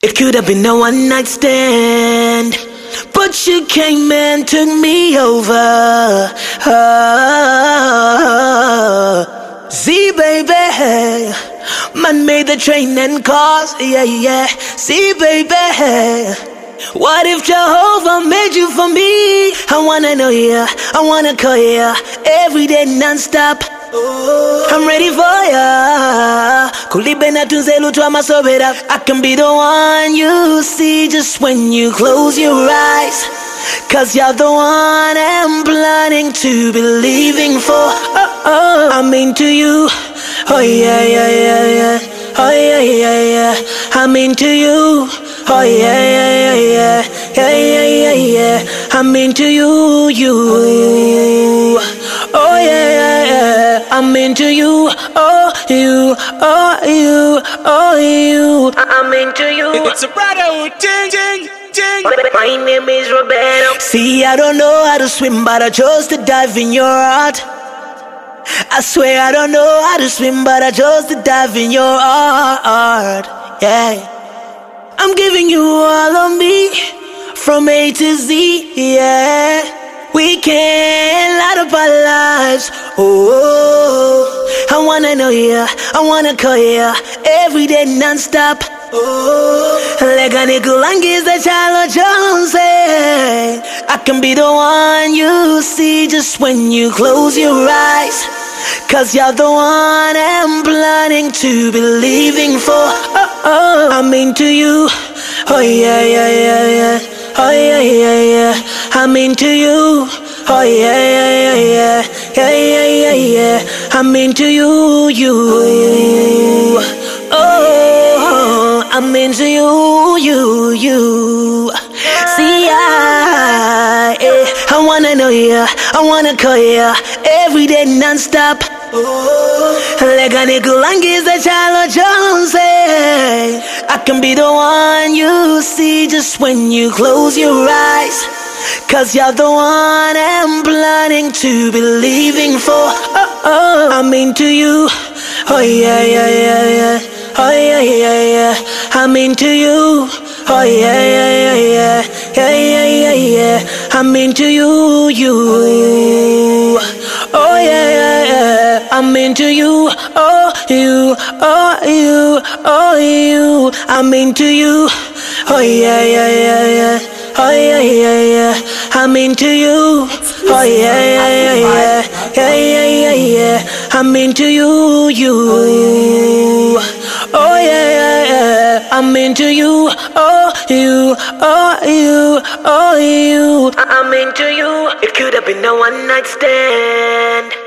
It could have been a one night stand, but you came and took me over. See, baby, man made the train and cars, yeah. See, baby, what if Jehovah made you for me? I wanna know ya, I wanna call ya every day non-stop. I'm ready for ya. Kulibena tunzelu twa masobera. I can be the one you see just when you close your eyes. Cause you're the one I'm planning to be leaving for. I'm into you. Oh yeah. Oh yeah. I'm into you. Oh yeah. I'm into you. Oh yeah. I'm into you. Oh you. I'm into you. It's a brother, ding. My name is Roberto. See, I don't know how to swim, but I chose to dive in your heart. I swear I don't know how to swim, but I chose to dive in your heart. Yeah, I'm giving you all of me, from A to Z. Yeah, we can light up our lives. Oh, I wanna know ya, I wanna call ya every day non-stop. Lega nikulangiza chalo chonse. I can be the one you see just when you close your eyes. Cause you're the one I'm planning to be leaving for. I'm into you. Oh yeah. Oh yeah. I'm into you. Oh yeah. I'm into you. Oh, I'm into you. See, I wanna know ya, I wanna call ya every day non-stop. Lega nikulangiza chalo chonse. I can be the one you see just when you close your eyes. Cause you're the one I'm planning to be leaving for. I'm into you. Oh yeah. Oh yeah. I'm into you. Oh yeah. I'm into you. Oh yeah. I'm into you. Oh you. I'm into you. Oh yeah. Oh yeah. I'm into you. Oh yeah. I'm into you. Oh yeah. I'm into you. Oh you. I'm into you. It could have been a one night stand.